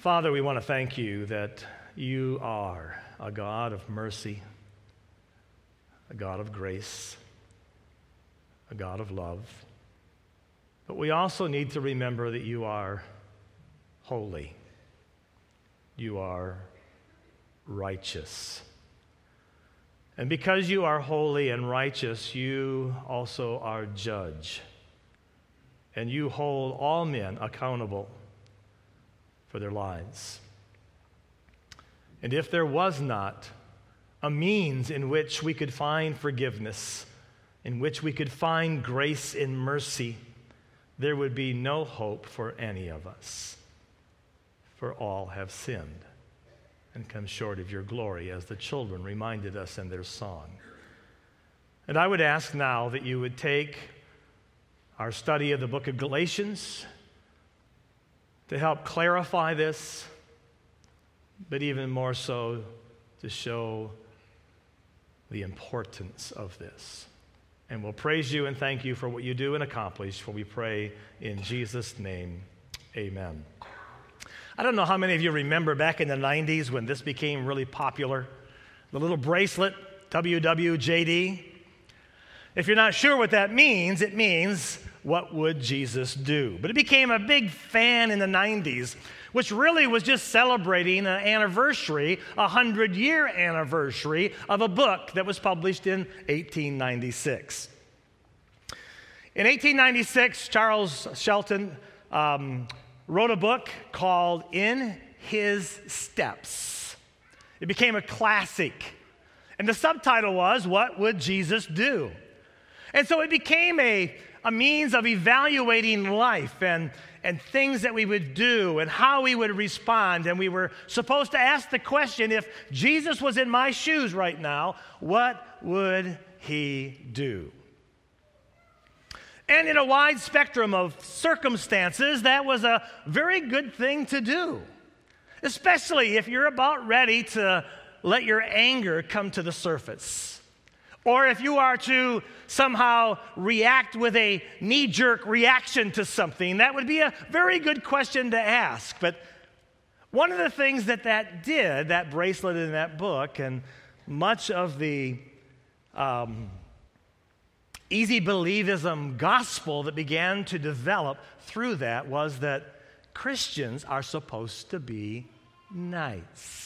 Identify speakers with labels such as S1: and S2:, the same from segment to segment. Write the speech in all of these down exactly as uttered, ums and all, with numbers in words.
S1: Father, we want to thank you that you are a God of mercy, a God of grace, a God of love. But we also need to remember that you are holy. You are righteous. And because you are holy and righteous, you also are judge. And you hold all men accountable for their lives. And if there was not a means in which we could find forgiveness, in which we could find grace and mercy, there would be no hope for any of us. For all have sinned and come short of your glory, as the children reminded us in their song. And I would ask now that you would take our study of the book of Galatians to help clarify this, but even more so to show the importance of this. And we'll praise you and thank you for what you do and accomplish, for we pray in Jesus' name, amen. I don't know how many of you remember back in the nineties when this became really popular, the little bracelet, W W J D. If you're not sure what that means, it means, what would Jesus do? But it became a big fan in the nineties, which really was just celebrating an anniversary, a hundred-year anniversary of a book that was published in eighteen ninety-six. In eighteen ninety-six, Charles Shelton um, wrote a book called In His Steps. It became a classic. And the subtitle was, What Would Jesus Do? And so it became a, a means of evaluating life and, and things that we would do and how we would respond. And we were supposed to ask the question, if Jesus was in my shoes right now, what would he do? And in a wide spectrum of circumstances, that was a very good thing to do, especially if you're about ready to let your anger come to the surface, or if you are to somehow react with a knee-jerk reaction to something. That would be a very good question to ask. But one of the things that that did, that bracelet in that book, and much of the um, easy believism gospel that began to develop through that, was that Christians are supposed to be nice.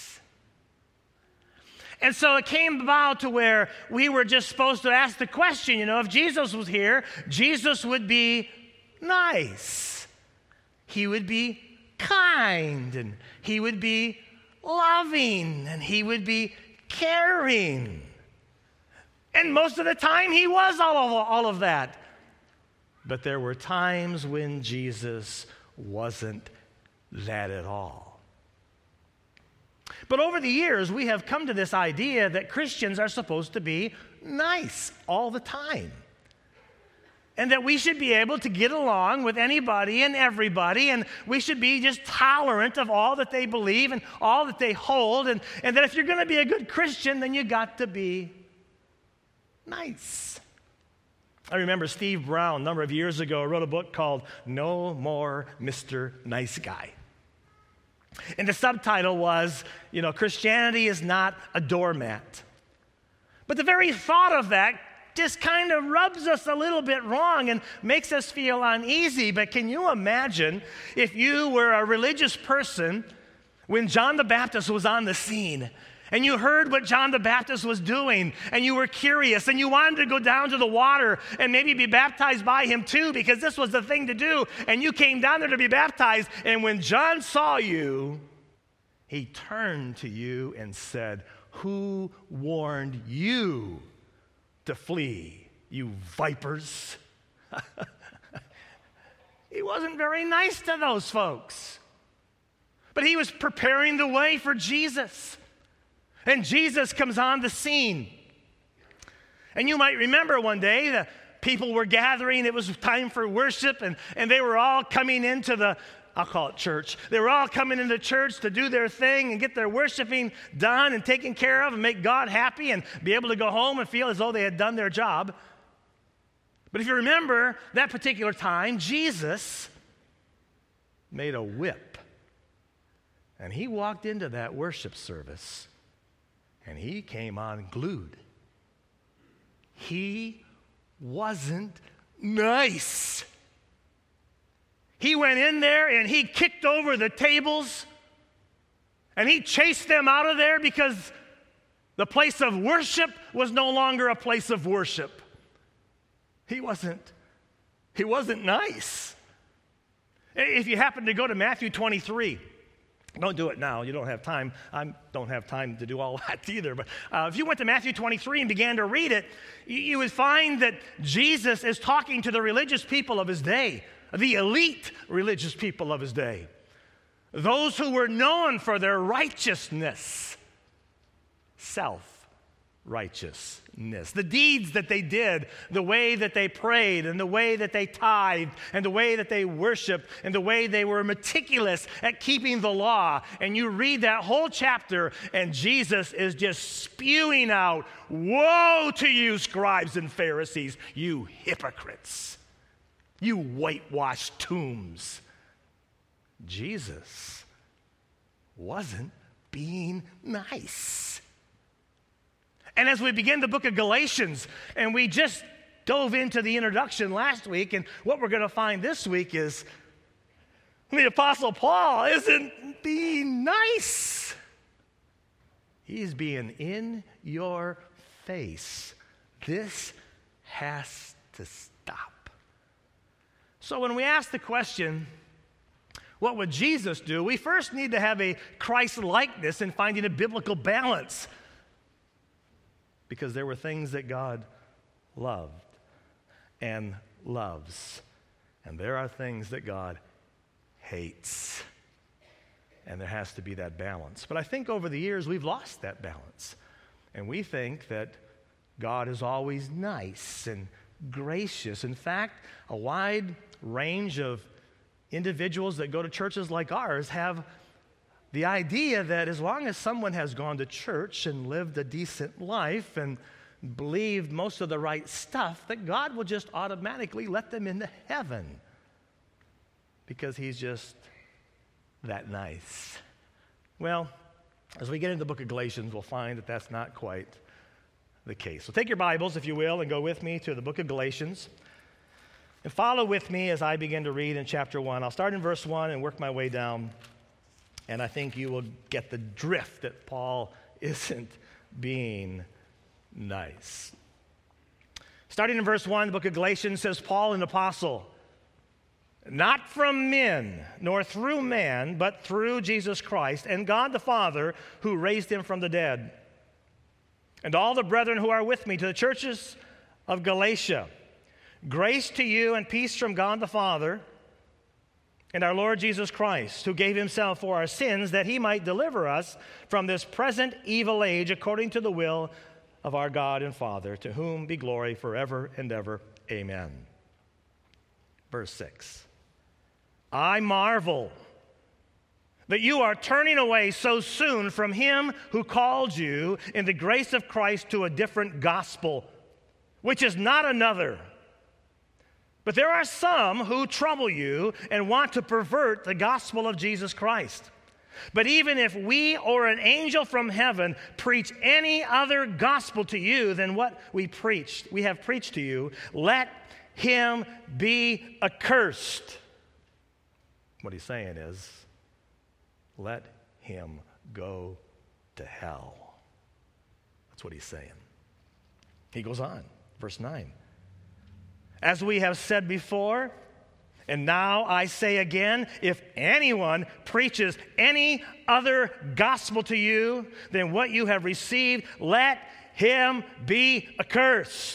S1: And so it came about to where we were just supposed to ask the question, you know, if Jesus was here, Jesus would be nice. He would be kind, and he would be loving, and he would be caring. And most of the time, he was all of, all of that. But there were times when Jesus wasn't that at all. But over the years, we have come to this idea that Christians are supposed to be nice all the time. And that we should be able to get along with anybody and everybody, and we should be just tolerant of all that they believe and all that they hold, and, and that if you're going to be a good Christian, then you got to be nice. I remember Steve Brown, a number of years ago, wrote a book called No More Mister Nice Guy. And the subtitle was, you know, Christianity is not a doormat. But the very thought of that just kind of rubs us a little bit wrong and makes us feel uneasy. But can you imagine if you were a religious person when John the Baptist was on the scene, and you heard what John the Baptist was doing, and you were curious, and you wanted to go down to the water and maybe be baptized by him too, because this was the thing to do, and you came down there to be baptized, and when John saw you, he turned to you and said, "Who warned you to flee, you vipers?" He wasn't very nice to those folks. But he was preparing the way for Jesus. And Jesus comes on the scene. And you might remember one day the people were gathering. It was time for worship, and, and they were all coming into the, I'll call it church. They were all coming into church to do their thing and get their worshiping done and taken care of and make God happy and be able to go home and feel as though they had done their job. But if you remember that particular time, Jesus made a whip. And he walked into that worship service, and he came unglued. He wasn't nice. He went in there and he kicked over the tables, and he chased them out of there because the place of worship was no longer a place of worship. He wasn't, he wasn't nice. If you happen to go to Matthew twenty-three, don't do it now. You don't have time. I don't have time to do all that either. But uh, if you went to Matthew twenty-three and began to read it, you, you would find that Jesus is talking to the religious people of his day, the elite religious people of his day, those who were known for their righteousness, self-righteousness, the deeds that they did, the way that they prayed, and the way that they tithed, and the way that they worshiped, and the way they were meticulous at keeping the law. And you read that whole chapter, and Jesus is just spewing out, "Woe to you, scribes and Pharisees, you hypocrites, you whitewashed tombs." Jesus wasn't being nice. And as we begin the book of Galatians, and we just dove into the introduction last week, and what we're going to find this week is the Apostle Paul isn't being nice. He's being in your face. This has to stop. So when we ask the question, what would Jesus do? We first need to have a Christ-likeness in finding a biblical balance, because there were things that God loved and loves, and there are things that God hates, and there has to be that balance. But I think over the years we've lost that balance, and we think that God is always nice and gracious. In fact, a wide range of individuals that go to churches like ours have the idea that as long as someone has gone to church and lived a decent life and believed most of the right stuff, that God will just automatically let them into heaven because he's just that nice. Well, as we get into the book of Galatians, we'll find that that's not quite the case. So take your Bibles, if you will, and go with me to the book of Galatians. And follow with me as I begin to read in chapter one. I'll start in verse one and work my way down. And I think you will get the drift that Paul isn't being nice. Starting in verse one, the book of Galatians says, Paul, an apostle, not from men, nor through man, but through Jesus Christ, and God the Father, who raised him from the dead. And all the brethren who are with me, to the churches of Galatia, grace to you and peace from God the Father and our Lord Jesus Christ, who gave himself for our sins, that he might deliver us from this present evil age, according to the will of our God and Father, to whom be glory forever and ever. Amen. Verse six. I marvel that you are turning away so soon from him who called you in the grace of Christ to a different gospel, which is not another. But there are some who trouble you and want to pervert the gospel of Jesus Christ. But even if we or an angel from heaven preach any other gospel to you than what we preached, we have preached to you, let him be accursed. What he's saying is, let him go to hell. That's what he's saying. He goes on, verse nine. As we have said before, and now I say again, if anyone preaches any other gospel to you than what you have received, let him be accursed.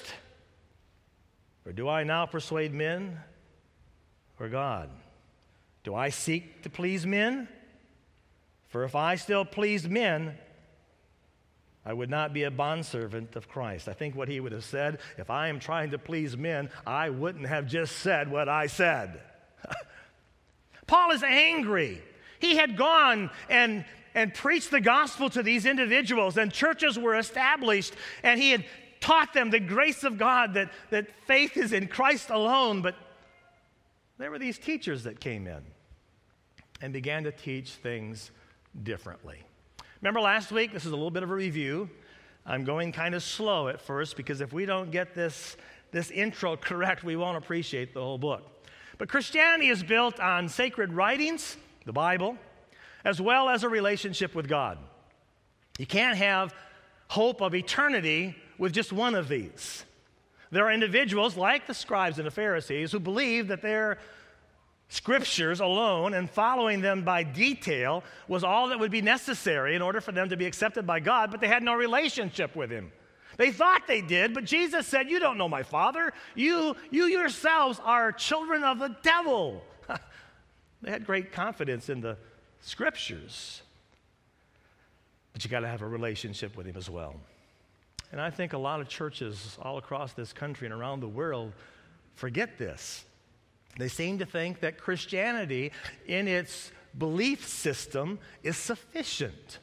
S1: Or do I now persuade men or God? Do I seek to please men? For if I still pleased men, I would not be a bondservant of Christ. I think what he would have said, if I am trying to please men, I wouldn't have just said what I said. Paul is angry. He had gone and, and preached the gospel to these individuals, and churches were established, and he had taught them the grace of God, that, that faith is in Christ alone. But there were these teachers that came in and began to teach things differently. Remember last week? This is a little bit of a review. I'm going kind of slow at first because if we don't get this, this intro correct, we won't appreciate the whole book. But Christianity is built on sacred writings, the Bible, as well as a relationship with God. You can't have hope of eternity with just one of these. There are individuals like the scribes and the Pharisees who believe that their scriptures alone and following them by detail was all that would be necessary in order for them to be accepted by God, but they had no relationship with him. They thought they did, but Jesus said, you don't know my Father. You, you yourselves are children of the devil. They had great confidence in the scriptures, but you got to have a relationship with him as well. And I think a lot of churches all across this country and around the world forget this. They seem to think that Christianity in its belief system is sufficient.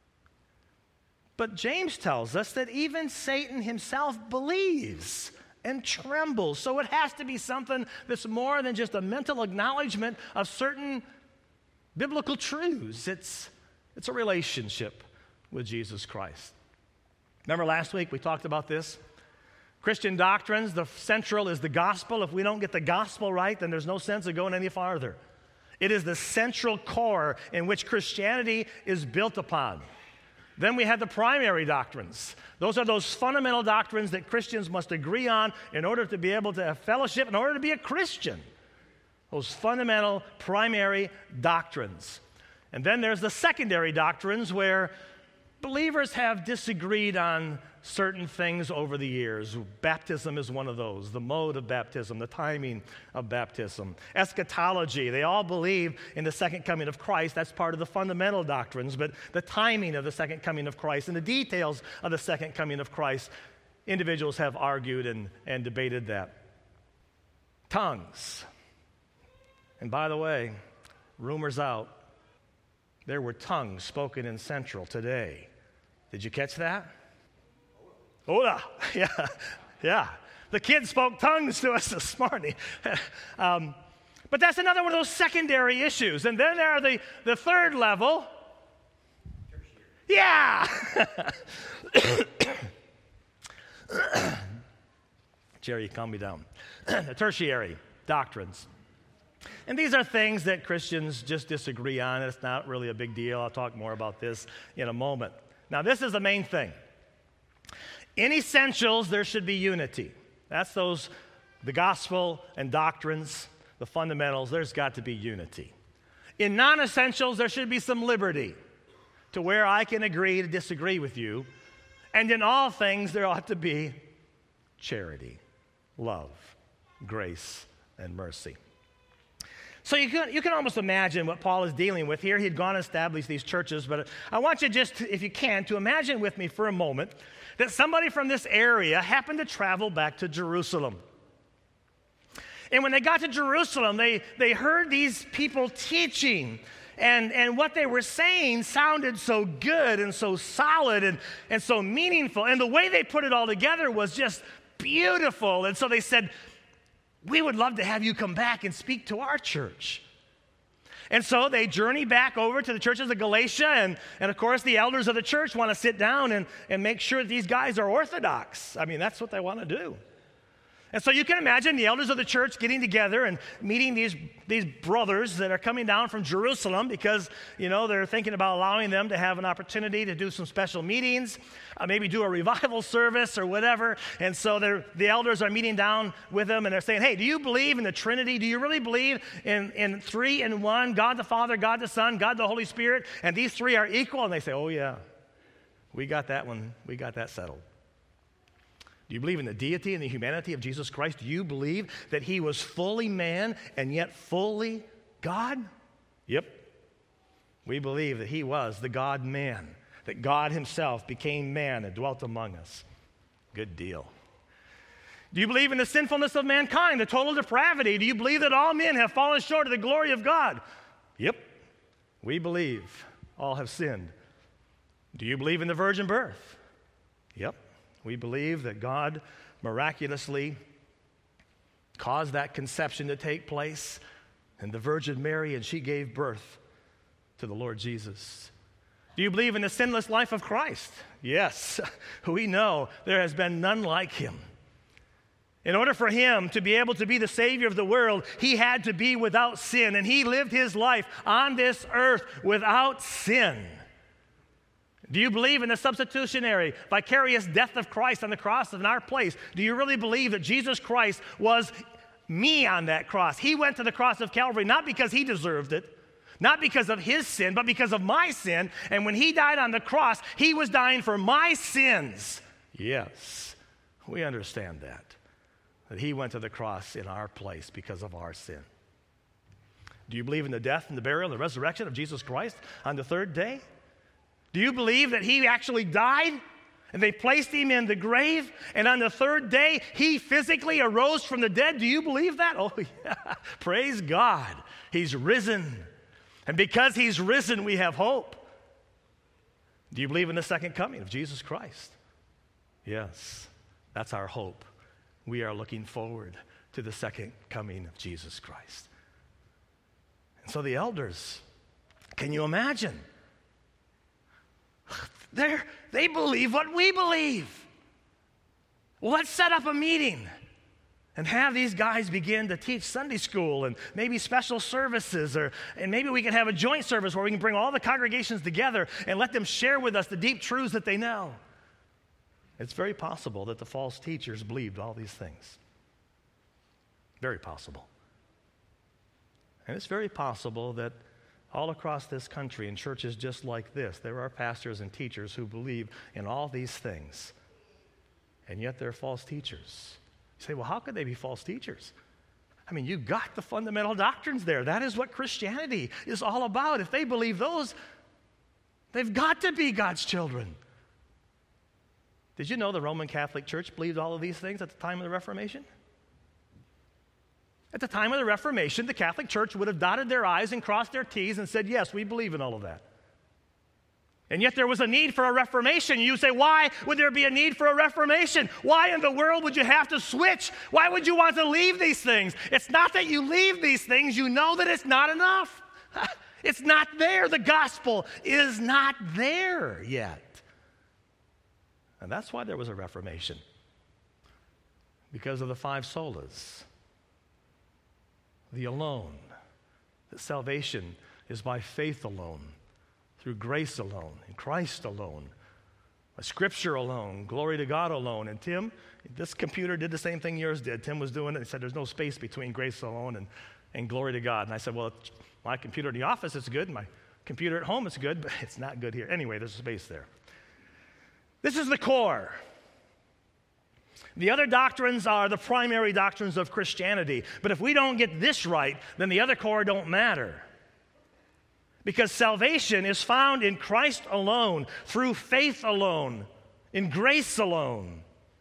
S1: But James tells us that even Satan himself believes and trembles. So it has to be something that's more than just a mental acknowledgement of certain biblical truths. It's, it's a relationship with Jesus Christ. Remember last week we talked about this? Christian doctrines, the central is the gospel. If we don't get the gospel right, then there's no sense of going any farther. It is the central core in which Christianity is built upon. Then we had the primary doctrines. Those are those fundamental doctrines that Christians must agree on in order to be able to have fellowship, in order to be a Christian. Those fundamental primary doctrines. And then there's the secondary doctrines where believers have disagreed on certain things over the years. Baptism is one of those, the mode of baptism, the timing of baptism. Eschatology, they all believe in the second coming of Christ. That's part of the fundamental doctrines, but the timing of the second coming of Christ and the details of the second coming of Christ, individuals have argued and, and debated that. Tongues. And by the way, rumors out, there were tongues spoken in Central today. Did you catch that? Hola, yeah, yeah. The kids spoke tongues to us this morning. um, but that's another one of those secondary issues. And then there are the, the third level. Yeah! Jerry, calm me down. The tertiary doctrines. And these are things that Christians just disagree on. It's not really a big deal. I'll talk more about this in a moment. Now, this is the main thing. In essentials, there should be unity. That's those, the gospel and doctrines, the fundamentals, there's got to be unity. In non-essentials, there should be some liberty to where I can agree to disagree with you. And in all things, there ought to be charity, love, grace, and mercy. So you can, you can almost imagine what Paul is dealing with here. He'd gone and established these churches, but I want you just, if you can, to imagine with me for a moment that somebody from this area happened to travel back to Jerusalem. And when they got to Jerusalem, they, they heard these people teaching, and, and what they were saying sounded so good and so solid and, and so meaningful. And the way they put it all together was just beautiful. And so they said, we would love to have you come back and speak to our church. And so they journey back over to the churches of Galatia, and, and of course the elders of the church want to sit down and, and make sure that these guys are orthodox. I mean, that's what they want to do. And so you can imagine the elders of the church getting together and meeting these, these brothers that are coming down from Jerusalem because, you know, they're thinking about allowing them to have an opportunity to do some special meetings, uh, maybe do a revival service or whatever. And so the elders are meeting down with them and they're saying, hey, do you believe in the Trinity? Do you really believe in, in three in one, God the Father, God the Son, God the Holy Spirit, and these three are equal? And they say, oh yeah, we got that one, we got that settled. Do you believe in the deity and the humanity of Jesus Christ? Do you believe that he was fully man and yet fully God? Yep. We believe that he was the God-man, that God himself became man and dwelt among us. Good deal. Do you believe in the sinfulness of mankind, the total depravity? Do you believe that all men have fallen short of the glory of God? Yep. We believe all have sinned. Do you believe in the virgin birth? Yep. We believe that God miraculously caused that conception to take place in the Virgin Mary, and she gave birth to the Lord Jesus. Do you believe in the sinless life of Christ? Yes. We know there has been none like him. In order for him to be able to be the Savior of the world, he had to be without sin, and he lived his life on this earth without sin. Do you believe in the substitutionary, vicarious death of Christ on the cross in our place? Do you really believe that Jesus Christ was me on that cross? He went to the cross of Calvary not because he deserved it, not because of his sin, but because of my sin. And when he died on the cross, he was dying for my sins. Yes, we understand that, that he went to the cross in our place because of our sin. Do you believe in the death and the burial and the resurrection of Jesus Christ on the third day? Do you believe that he actually died and they placed him in the grave and on the third day he physically arose from the dead? Do you believe that? Oh, yeah. Praise God. He's risen. And because he's risen, we have hope. Do you believe in the second coming of Jesus Christ? Yes, that's our hope. We are looking forward to the second coming of Jesus Christ. And so the elders, can you imagine? They're, they believe what we believe. Well, let's set up a meeting and have these guys begin to teach Sunday school and maybe special services, or and maybe we can have a joint service where we can bring all the congregations together and let them share with us the deep truths that they know. It's very possible that the false teachers believed all these things. Very possible. And it's very possible that all across this country in churches just like this, there are pastors and teachers who believe in all these things, and yet they're false teachers. You say, well, how could they be false teachers? I mean, you got the fundamental doctrines there. That is what Christianity is all about. If they believe those, they've got to be God's children. Did you know the Roman Catholic Church believed all of these things at the time of the Reformation? At the time of the Reformation, the Catholic Church would have dotted their I's and crossed their T's and said, yes, we believe in all of that. And yet there was a need for a reformation. You say, why would there be a need for a reformation? Why in the world would you have to switch? Why would you want to leave these things? It's not that you leave these things. You know that it's not enough. It's not there. The gospel is not there yet. And that's why there was a reformation. Because of the five solas. The alone. That salvation is by faith alone. Through grace alone, in Christ alone, by Scripture alone, glory to God alone. And Tim, this computer did the same thing yours did. Tim was doing it. He said there's no space between grace alone and, and glory to God. And I said, well, my computer in the office is good. My computer at home is good, but it's not good here. Anyway, there's a space there. This is the core. The other doctrines are the primary doctrines of Christianity. But if we don't get this right, then the other core don't matter. Because salvation is found in Christ alone, through faith alone, in grace alone.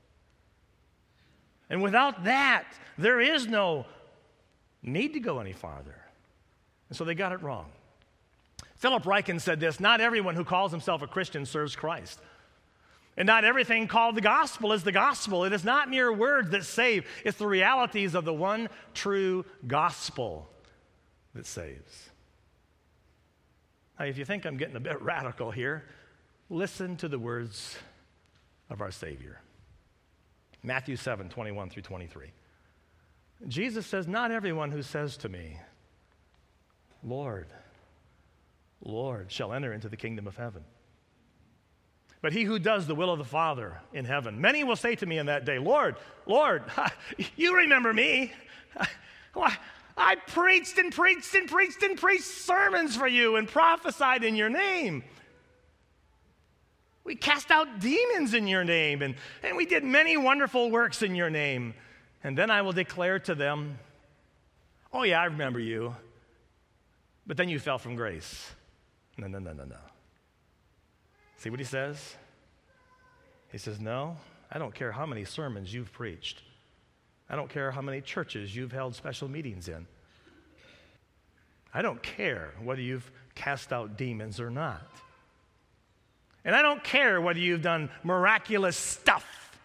S1: And without that, there is no need to go any farther. And so they got it wrong. Philip Ryken said this, not everyone who calls himself a Christian serves Christ. And not everything called the gospel is the gospel. It is not mere words that save. It's the realities of the one true gospel that saves. Now, if you think I'm getting a bit radical here, listen to the words of our Savior. Matthew seven, twenty-one through twenty-three. Jesus says, not everyone who says to me, Lord, Lord, shall enter into the kingdom of heaven, but he who does the will of the Father in heaven. Many will say to me in that day, Lord, Lord, you remember me. Why? I preached and preached and preached and preached sermons for you and prophesied in your name. We cast out demons in your name, and, and we did many wonderful works in your name. And then I will declare to them, oh yeah, I remember you, but then you fell from grace. No, no, no, no, no. See what he says? He says, no, I don't care how many sermons you've preached. I don't care how many churches you've held special meetings in. I don't care whether you've cast out demons or not. And I don't care whether you've done miraculous stuff.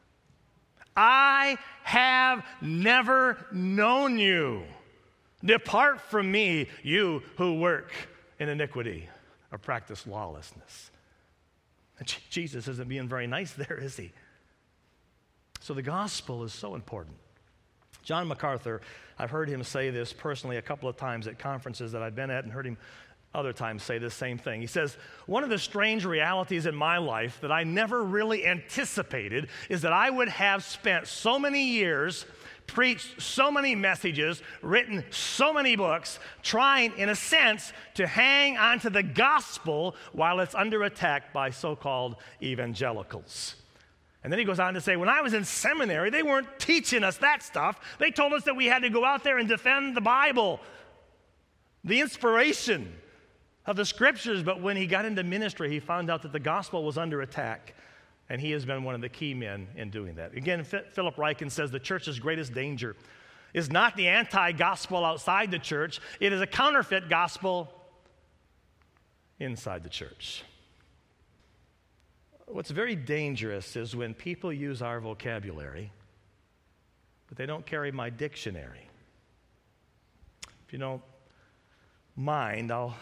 S1: I have never known you. Depart from me, you who work in iniquity. or practice lawlessness. And Jesus isn't being very nice there, is he? So the gospel is so important. John MacArthur, I've heard him say this personally a couple of times at conferences that I've been at, and heard him other times say the same thing. He says, one of the strange realities in my life that I never really anticipated is that I would have spent so many years, preached so many messages, written so many books, trying, in a sense, to hang onto the gospel while it's under attack by so-called evangelicals. And then he goes on to say, when I was in seminary, they weren't teaching us that stuff. They told us that we had to go out there and defend the Bible, the inspiration of the Scriptures. But when he got into ministry, he found out that the gospel was under attack. And he has been one of the key men in doing that. Again, F- Philip Ryken says the church's greatest danger is not the anti-gospel outside the church. It is a counterfeit gospel inside the church. What's very dangerous is when people use our vocabulary, but they don't carry my dictionary. If you don't mind, I'll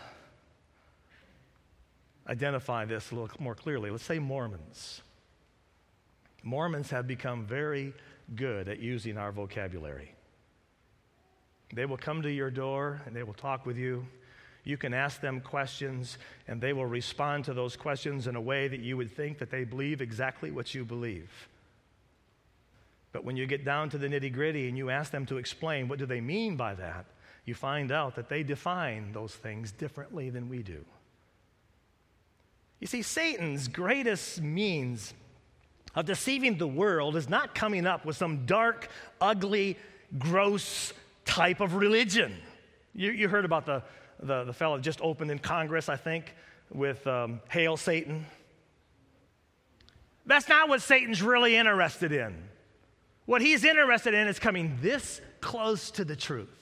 S1: identify this a little more clearly. Let's say Mormons. Mormons have become very good at using our vocabulary. They will come to your door and they will talk with you. You can ask them questions, and they will respond to those questions in a way that you would think that they believe exactly what you believe. But when you get down to the nitty-gritty and you ask them to explain what do they mean by that, you find out that they define those things differently than we do. You see, Satan's greatest means of deceiving the world is not coming up with some dark, ugly, gross type of religion. You, you heard about the The, the fellow just opened in Congress, I think, with um, Hail Satan. That's not what Satan's really interested in. What he's interested in is coming this close to the truth.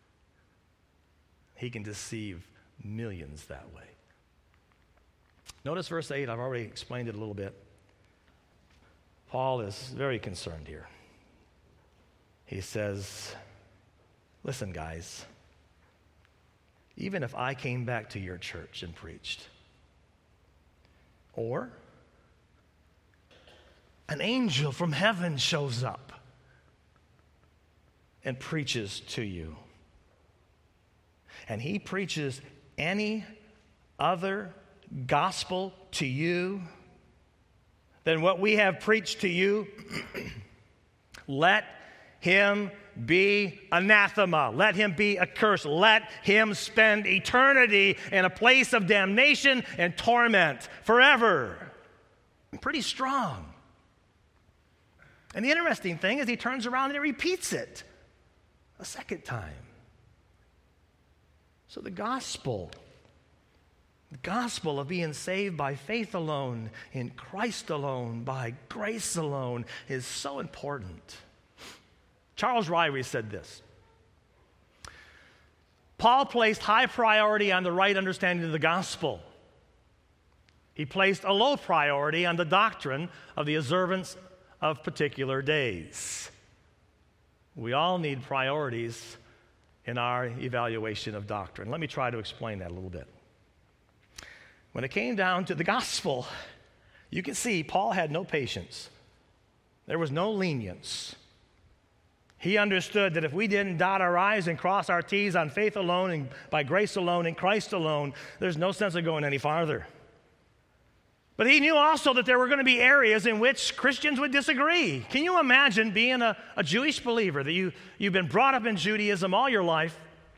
S1: He can deceive millions that way. Notice verse eight. I've already explained it a little bit. Paul is very concerned here. He says, listen, guys, even if I came back to your church and preached, or an angel from heaven shows up and preaches to you, and he preaches any other gospel to you than what we have preached to you, let him be anathema. Let him be accursed. Let him spend eternity in a place of damnation and torment forever. Pretty strong. And the interesting thing is he turns around and he repeats it a second time. So the gospel, the gospel of being saved by faith alone, in Christ alone, by grace alone, is so important. Charles Ryrie said this: Paul placed high priority on the right understanding of the gospel. He placed a low priority on the doctrine of the observance of particular days. We all need priorities in our evaluation of doctrine. Let me try to explain that a little bit. When it came down to the gospel, you can see Paul had no patience. There was no lenience. He understood that if we didn't dot our I's and cross our T's on faith alone and by grace alone in Christ alone, there's no sense of going any farther. But he knew also that there were going to be areas in which Christians would disagree. Can you imagine being a, a Jewish believer, that you, you've been brought up in Judaism all your life,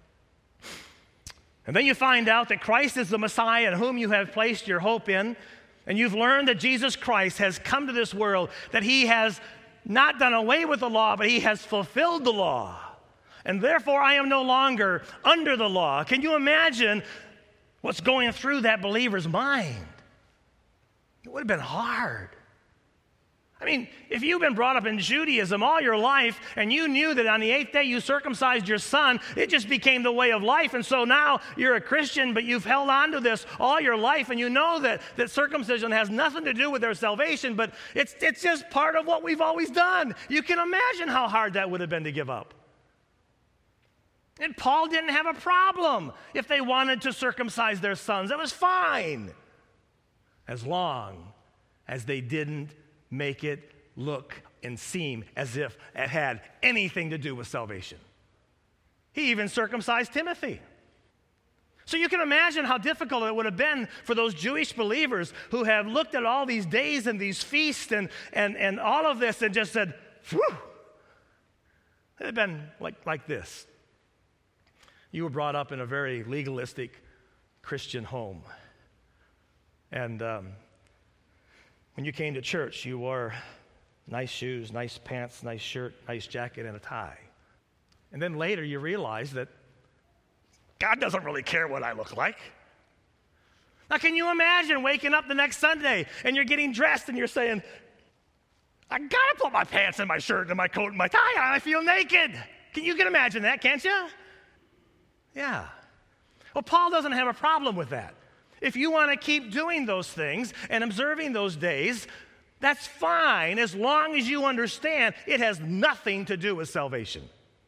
S1: and then you find out that Christ is the Messiah in whom you have placed your hope in, and you've learned that Jesus Christ has come to this world, that he has not done away with the law, but he has fulfilled the law. And therefore, I am no longer under the law. Can you imagine what's going through that believer's mind? It would have been hard. I mean, if you've been brought up in Judaism all your life and you knew that on the eighth day you circumcised your son, it just became the way of life. And so now you're a Christian, but you've held on to this all your life, and you know that, that circumcision has nothing to do with their salvation, but it's, it's just part of what we've always done. You can imagine how hard that would have been to give up. And Paul didn't have a problem if they wanted to circumcise their sons. It was fine, as long as they didn't make it look and seem as if it had anything to do with salvation. He even circumcised Timothy. So you can imagine how difficult it would have been for those Jewish believers who have looked at all these days and these feasts and, and, and all of this and just said, whew. It had been like, like this. You were brought up in a very legalistic Christian home. And um, when you came to church, you wore nice shoes, nice pants, nice shirt, nice jacket, and a tie. And then later you realize that God doesn't really care what I look like. Now, can you imagine waking up the next Sunday and you're getting dressed and you're saying, I gotta put my pants and my shirt and my coat and my tie on, I feel naked. Can you can imagine that, can't you? Yeah. Well, Paul doesn't have a problem with that. If you want to keep doing those things and observing those days, that's fine as long as you understand it has nothing to do with salvation.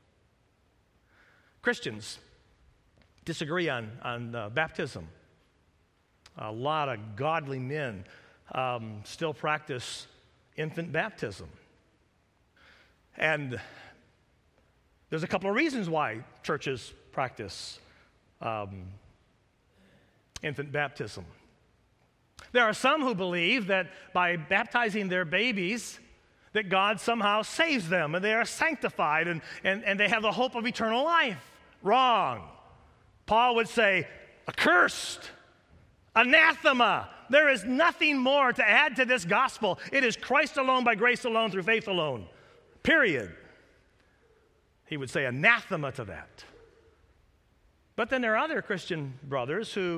S1: Christians disagree on, on uh, baptism. A lot of godly men um, still practice infant baptism. And there's a couple of reasons why churches practice um, infant baptism. There are some who believe that by baptizing their babies, that God somehow saves them and they are sanctified and, and, and they have the hope of eternal life. Wrong. Paul would say, accursed, anathema. There is nothing more to add to this gospel. It is Christ alone, by grace alone, through faith alone. Period. He would say anathema to that. But then there are other Christian brothers who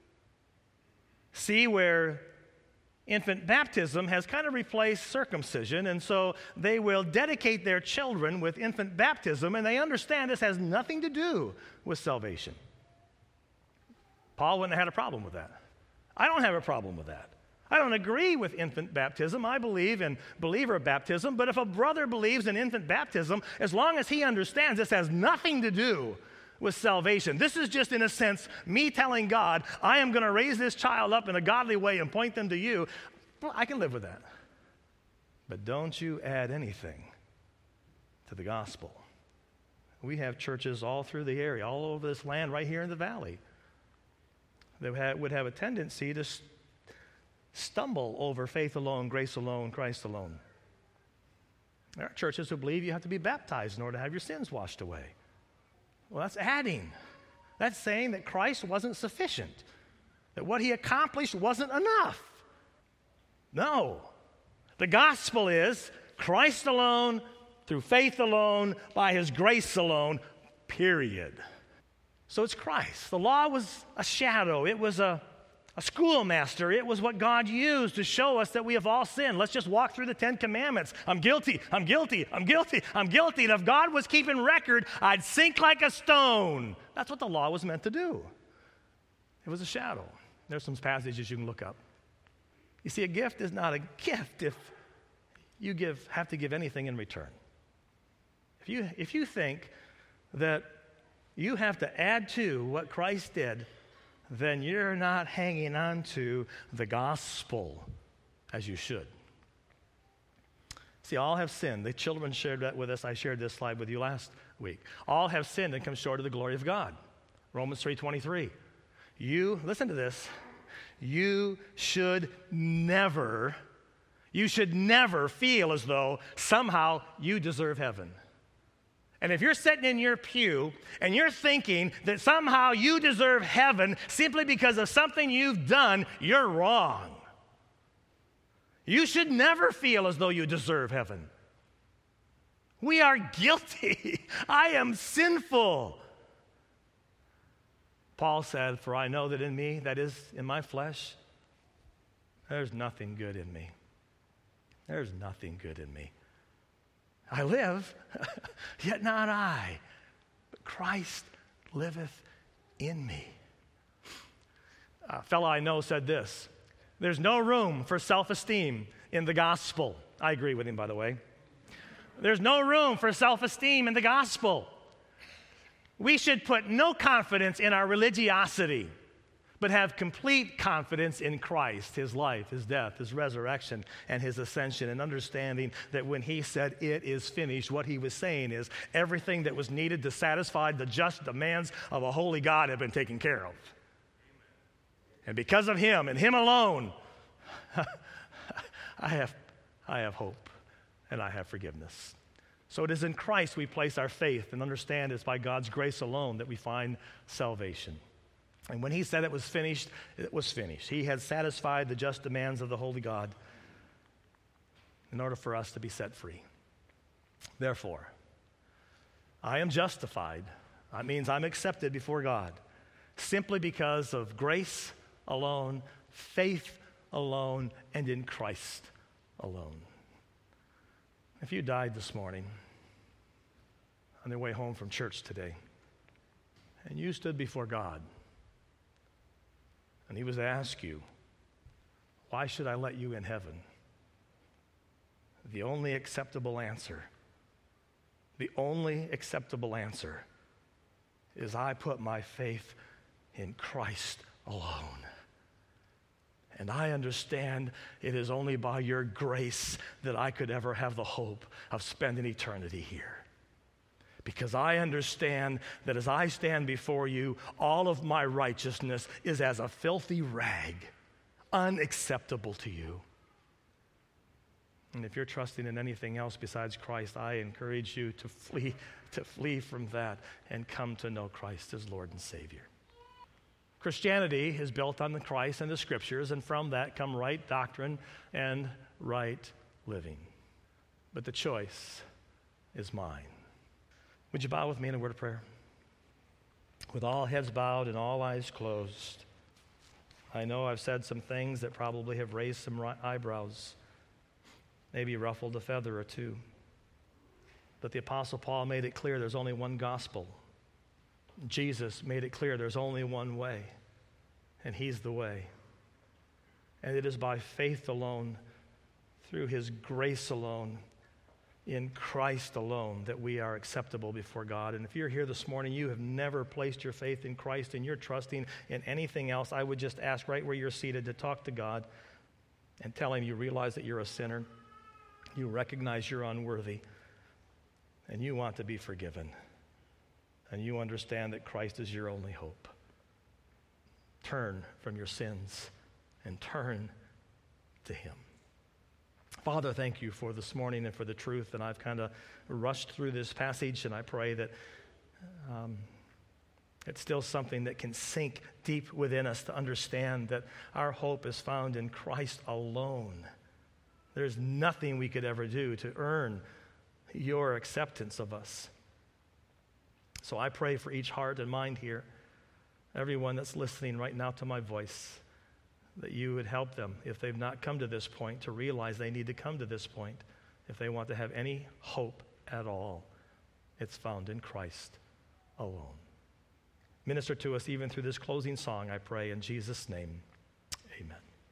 S1: see where infant baptism has kind of replaced circumcision, and so they will dedicate their children with infant baptism, and they understand this has nothing to do with salvation. Paul wouldn't have had a problem with that. I don't have a problem with that. I don't agree with infant baptism. I believe in believer baptism, but if a brother believes in infant baptism, as long as he understands this has nothing to do with salvation. This is just, in a sense, me telling God, I am going to raise this child up in a godly way and point them to you. Well, I can live with that. But don't you add anything to the gospel. We have churches all through the area, all over this land, right here in the valley, that would have a tendency to stumble over faith alone, grace alone, Christ alone. There are churches who believe you have to be baptized in order to have your sins washed away. Well, that's adding. That's saying that Christ wasn't sufficient, that what he accomplished wasn't enough. No. The gospel is Christ alone, through faith alone, by his grace alone, period. So it's Christ. The law was a shadow. It was a, a schoolmaster. It was what God used to show us that we have all sinned. Let's just walk through the Ten Commandments. I'm guilty. I'm guilty. I'm guilty. I'm guilty. And if God was keeping record, I'd sink like a stone. That's what the law was meant to do. It was a shadow. There's some passages you can look up. You see, a gift is not a gift if you give, have to give anything in return. If you, if you think that you have to add to what Christ did, then you're not hanging on to the gospel as you should. See, all have sinned. The children shared that with us. I shared this slide with you last week. All have sinned and come short of the glory of God. Romans three twenty-three. You, listen to this, you should never, you should never feel as though somehow you deserve heaven. And if you're sitting in your pew and you're thinking that somehow you deserve heaven simply because of something you've done, you're wrong. You should never feel as though you deserve heaven. We are guilty. I am sinful. Paul said, for I know that in me, that is in my flesh, there's nothing good in me. There's nothing good in me. I live, yet not I, but Christ liveth in me. A fellow I know said this, there's no room for self-esteem in the gospel. I agree with him, by the way. There's no room for self-esteem in the gospel. We should put no confidence in our religiosity, but have complete confidence in Christ, his life, his death, his resurrection, and his ascension, and understanding that when he said, "It is finished," what he was saying is everything that was needed to satisfy the just demands of a holy God had been taken care of. And because of him and him alone, I have, I have hope and I have forgiveness. So it is in Christ we place our faith and understand it's by God's grace alone that we find salvation. And when he said it was finished, it was finished. He had satisfied the just demands of the holy God in order for us to be set free. Therefore, I am justified. That means I'm accepted before God simply because of grace alone, faith alone, and in Christ alone. If you died this morning on your way home from church today, and you stood before God, and he was to ask you, "Why should I let you in heaven?" The only acceptable answer, the only acceptable answer is I put my faith in Christ alone. And I understand it is only by your grace that I could ever have the hope of spending eternity here. Because I understand that as I stand before you, all of my righteousness is as a filthy rag, unacceptable to you. And if you're trusting in anything else besides Christ, I encourage you to flee, to flee from that and come to know Christ as Lord and Savior. Christianity is built on the Christ and the Scriptures, and from that come right doctrine and right living. But the choice is mine. Would you bow with me in a word of prayer? With all heads bowed and all eyes closed, I know I've said some things that probably have raised some eyebrows, maybe ruffled a feather or two. But the Apostle Paul made it clear there's only one gospel. Jesus made it clear there's only one way, and he's the way. And it is by faith alone, through his grace alone, in Christ alone, that we are acceptable before God. And if you're here this morning, you have never placed your faith in Christ and you're trusting in anything else, I would just ask right where you're seated to talk to God and tell him you realize that you're a sinner, you recognize you're unworthy, and you want to be forgiven. And you understand that Christ is your only hope. Turn from your sins and turn to him. Father, thank you for this morning and for the truth. And I've kind of rushed through this passage, and I pray that um, it's still something that can sink deep within us to understand that our hope is found in Christ alone. There's nothing we could ever do to earn your acceptance of us. So I pray for each heart and mind here, everyone that's listening right now to my voice, that you would help them, if they've not come to this point, to realize they need to come to this point if they want to have any hope at all. It's found in Christ alone. Minister to us even through this closing song, I pray in Jesus' name. Amen.